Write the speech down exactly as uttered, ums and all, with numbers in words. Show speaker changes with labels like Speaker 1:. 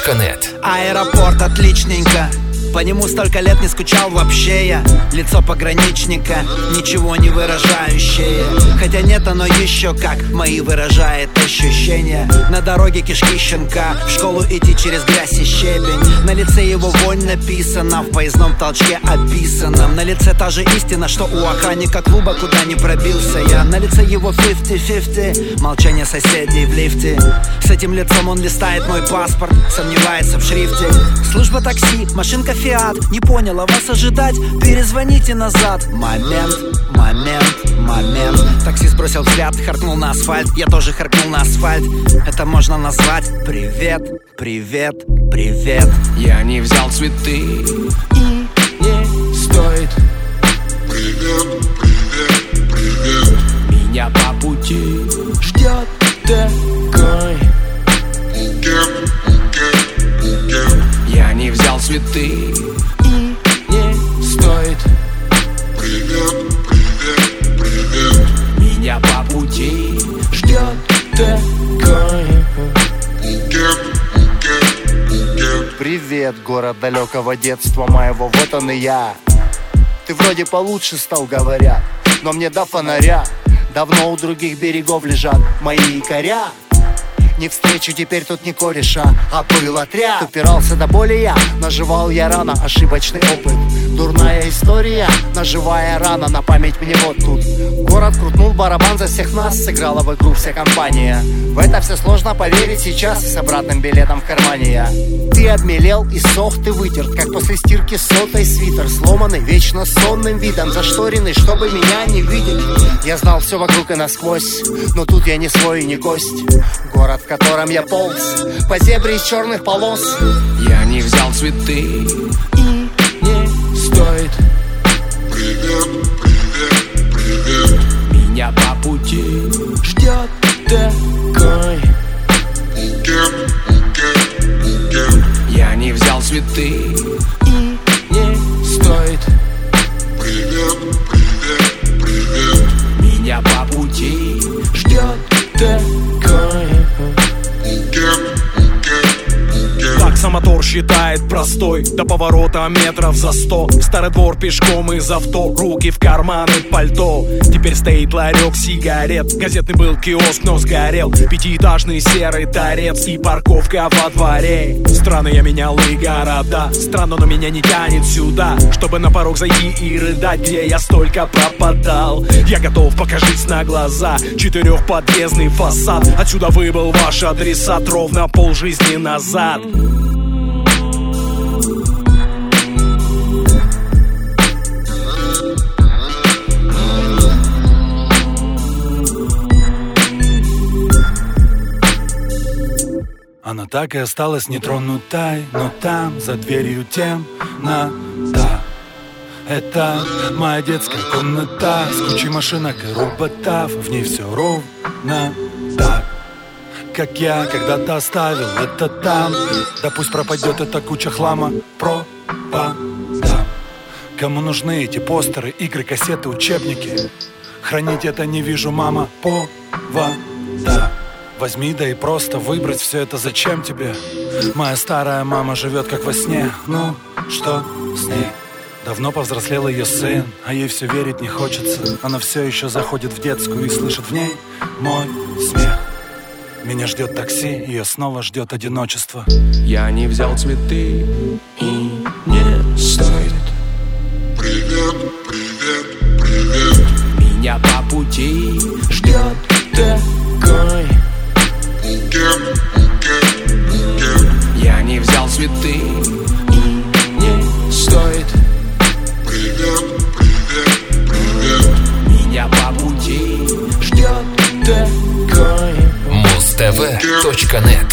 Speaker 1: точка нет.
Speaker 2: Аэропорт отличненько, по нему столько лет не скучал вообще я. Лицо пограничника, ничего не выражающее. Хотя нет, оно еще как мои выражает ощущения. На дороге кишки щенка, в школу идти через грязь и щебень. На лице его вонь написана, в поездном толчке описанном. На лице та же истина, что у охранника клуба, куда не пробился я. На лице его фифти-фифти, молчание соседей в лифте. С этим лицом он листает мой паспорт, сомневается в шрифте. Служба такси, машинка Фиат, не поняла вас ожидать, перезвоните назад. Момент, момент, момент. Таксист бросил взгляд, харкнул на асфальт. Я тоже харкнул на асфальт. Это можно назвать привет, привет, привет.
Speaker 3: Я не взял цветы и не стоит.
Speaker 4: Привет, привет, привет.
Speaker 3: Меня по пути ждет такой
Speaker 4: букет, букет, букет.
Speaker 3: Я не взял цветы и не стоит.
Speaker 4: Привет, привет, привет.
Speaker 3: Меня по пути ждет такой
Speaker 4: букет, букет, букет.
Speaker 5: Привет, город далекого детства моего, вот он и я. Ты вроде получше стал, говорят, но мне до фонаря давно у других берегов лежат мои якоря. Не встречу теперь тут ни кореша, а был отряд. Упирался до боли я, наживал я рано ошибочный опыт. Дурная история, наживая рано на память мне вот тут. Город крутнул барабан за всех нас, сыграла в игру вся компания. В это все сложно поверить сейчас, с обратным билетом в кармане я. Ты обмелел и сох, ты вытерт, как после стирки сотой свитер. Сломанный, вечно сонным видом, зашторенный, чтобы меня не видеть. Я знал все вокруг и насквозь, но тут я не свой и не гость. Город, в котором я полз по зебре из черных полос.
Speaker 3: Я не взял цветы и не стоит.
Speaker 4: Привет, привет, привет.
Speaker 3: Меня по пути ждет такой
Speaker 4: букет, букет, букет.
Speaker 3: Я не взял цветы и не стоит.
Speaker 4: Привет, привет, привет.
Speaker 3: Меня по пути ждет такой
Speaker 4: букет, букет, букет.
Speaker 6: Таксомотор считает простой, до поворота метров за сто. Старый двор пешком из авто, руки в карманы пальто. Теперь стоит ларек сигарет, газетный был киоск, но сгорел. Пятиэтажный серый торец и парковка во дворе. Странно, я менял и города, странно, но меня не тянет сюда, чтобы на порог зайти и рыдать, где я столько пропадал. Я готов покажись на глаза, четырехподъездный фасад. Отсюда выбыл ваш адресат ровно полжизни назад. Она так и осталась нетронутой, но там, за дверью темнота. Это моя детская комната с кучей машинок и роботов. В ней все ровно так, как я когда-то оставил это там. Да пусть пропадет эта куча хлама, пропадам. Кому нужны эти постеры, игры, кассеты, учебники? Хранить это не вижу, мама, повода. Возьми, да и просто выбрать все это зачем тебе? Моя старая мама живет как во сне. Ну, что с ней? Давно повзрослел ее сын, а ей все верить не хочется. Она все еще заходит в детскую и слышит в ней мой смех. Меня ждет такси, ее снова ждет одиночество.
Speaker 3: Я не взял цветы и не стоит.
Speaker 4: Привет, привет, привет.
Speaker 3: Меня по пути ждет такой
Speaker 4: букет, букет, букет.
Speaker 3: Я не взял цветы и не стоит.
Speaker 4: Привет, привет, привет.
Speaker 3: Меня по пути ждет такой
Speaker 1: муз тв точка нет.